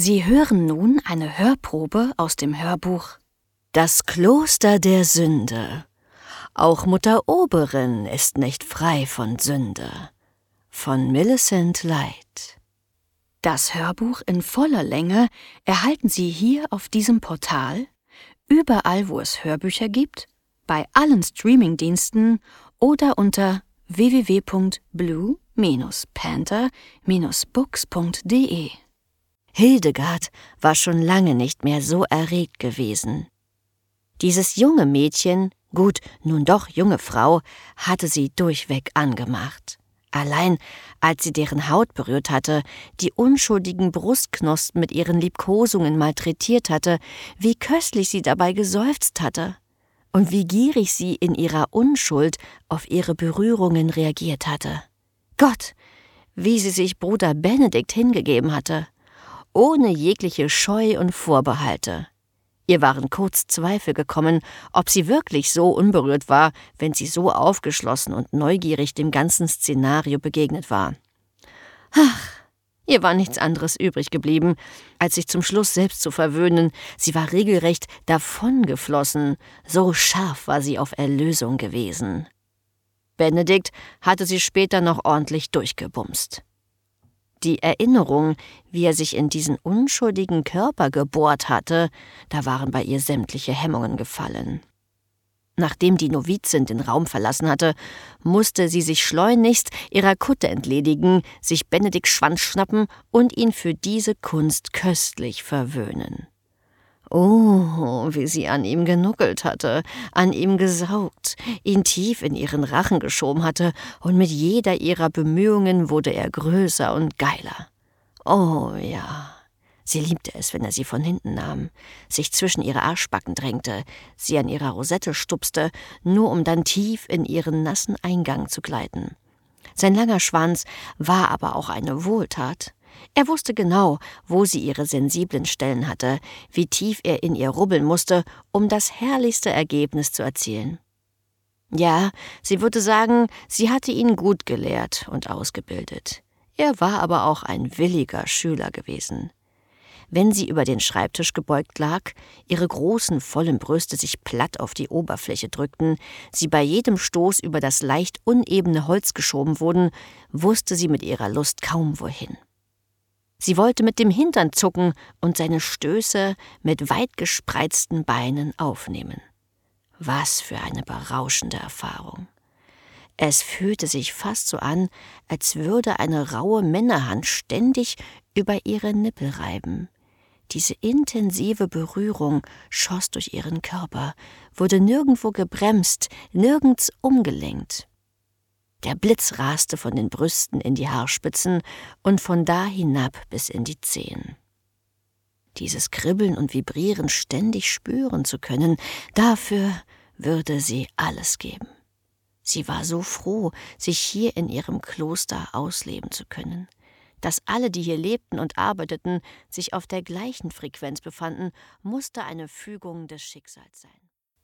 Sie hören nun eine Hörprobe aus dem Hörbuch »Das Kloster der Sünde«. Auch Mutter Oberin ist nicht frei von Sünde. Von Millicent Light. Das Hörbuch in voller Länge erhalten Sie hier auf diesem Portal, überall wo es Hörbücher gibt, bei allen Streamingdiensten oder unter www.blue-panther-books.de. Hildegard war schon lange nicht mehr so erregt gewesen. Dieses junge Mädchen, gut, nun doch junge Frau, hatte sie durchweg angemacht. Allein, als sie deren Haut berührt hatte, die unschuldigen Brustknospen mit ihren Liebkosungen malträtiert hatte, wie köstlich sie dabei geseufzt hatte und wie gierig sie in ihrer Unschuld auf ihre Berührungen reagiert hatte. Gott, wie sie sich Bruder Benedikt hingegeben hatte, ohne jegliche Scheu und Vorbehalte. Ihr waren kurz Zweifel gekommen, ob sie wirklich so unberührt war, wenn sie so aufgeschlossen und neugierig dem ganzen Szenario begegnet war. Ach, ihr war nichts anderes übrig geblieben, als sich zum Schluss selbst zu verwöhnen. Sie war regelrecht davongeflossen, so scharf war sie auf Erlösung gewesen. Benedikt hatte sie später noch ordentlich durchgebumst. Die Erinnerung, wie er sich in diesen unschuldigen Körper gebohrt hatte, da waren bei ihr sämtliche Hemmungen gefallen. Nachdem die Novizin den Raum verlassen hatte, musste sie sich schleunigst ihrer Kutte entledigen, sich Benedikts Schwanz schnappen und ihn für diese Kunst köstlich verwöhnen. Oh, wie sie an ihm genuckelt hatte, an ihm gesaugt, ihn tief in ihren Rachen geschoben hatte, und mit jeder ihrer Bemühungen wurde er größer und geiler. Oh ja, sie liebte es, wenn er sie von hinten nahm, sich zwischen ihre Arschbacken drängte, sie an ihrer Rosette stupste, nur um dann tief in ihren nassen Eingang zu gleiten. Sein langer Schwanz war aber auch eine Wohltat. Er wusste genau, wo sie ihre sensiblen Stellen hatte, wie tief er in ihr rubbeln musste, um das herrlichste Ergebnis zu erzielen. Ja, sie würde sagen, sie hatte ihn gut gelehrt und ausgebildet. Er war aber auch ein williger Schüler gewesen. Wenn sie über den Schreibtisch gebeugt lag, ihre großen, vollen Brüste sich platt auf die Oberfläche drückten, sie bei jedem Stoß über das leicht unebene Holz geschoben wurden, wusste sie mit ihrer Lust kaum wohin. Sie wollte mit dem Hintern zucken und seine Stöße mit weit gespreizten Beinen aufnehmen. Was für eine berauschende Erfahrung. Es fühlte sich fast so an, als würde eine raue Männerhand ständig über ihre Nippel reiben. Diese intensive Berührung schoss durch ihren Körper, wurde nirgendwo gebremst, nirgends umgelenkt. Der Blitz raste von den Brüsten in die Haarspitzen und von da hinab bis in die Zehen. Dieses Kribbeln und Vibrieren ständig spüren zu können, dafür würde sie alles geben. Sie war so froh, sich hier in ihrem Kloster ausleben zu können. Dass alle, die hier lebten und arbeiteten, sich auf der gleichen Frequenz befanden, musste eine Fügung des Schicksals sein.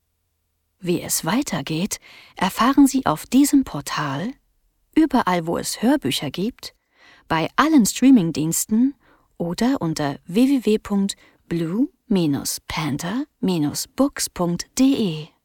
Wie es weitergeht, erfahren Sie auf diesem Portal, überall wo es Hörbücher gibt, bei allen Streamingdiensten oder unter www.blue-panther-books.de.